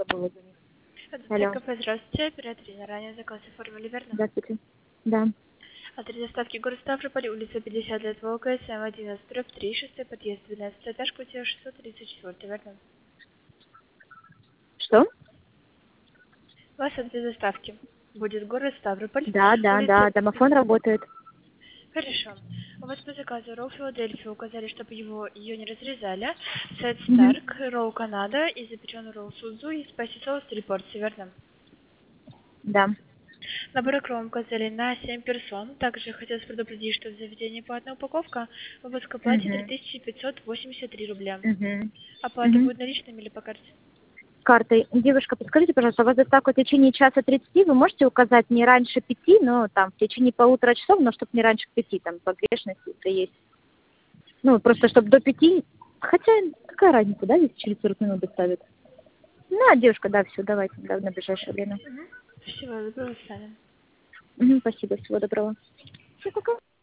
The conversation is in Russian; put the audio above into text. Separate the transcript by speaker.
Speaker 1: было за них.
Speaker 2: Адвокат
Speaker 1: Алло,
Speaker 2: кафе, здравствуйте. Оператор, ранее заказ оформили, верно?
Speaker 1: здравствуйте. Да.
Speaker 2: Адрес доставки город Ставрополь, улица 50 лет Волга, СМ 11, дробь 3, 6 подъезд, 12 этаж, квартира 634, верно?
Speaker 1: Что?
Speaker 2: У вас адрес доставки будет город Ставрополь,
Speaker 1: Да, да,
Speaker 2: улица...
Speaker 1: да, домофон работает.
Speaker 2: Хорошо. У вас по заказу ролл Филадельфия указали, чтобы ее не разрезали. Сет
Speaker 1: Угу.
Speaker 2: Старк, ролл Канада и запеченный ролл Судзу и спайси соус 3 порции, верно?
Speaker 1: Да.
Speaker 2: Набор кром указали на 7 персон. Также хотелось предупредить, что в заведении платная упаковка. Выпуск оплате
Speaker 1: Угу.
Speaker 2: 3583 рубля.
Speaker 1: Угу.
Speaker 2: Оплата
Speaker 1: Угу.
Speaker 2: будет наличными или по карте?
Speaker 1: Картой. Девушка, подскажите, пожалуйста, у вас доставка в течение часа 30, вы можете указать не раньше 5, но там в течение полутора часов, но чтобы не раньше 5, там погрешность это есть. Ну, просто чтобы до 5. Хотя, какая разница, да, если через 40 минут доставят? Ну, девушка, да, все, давайте, да, на ближайшее время.
Speaker 2: Угу. Всего доброго, Саня.
Speaker 1: Угу, спасибо, всего доброго. Всё, пока.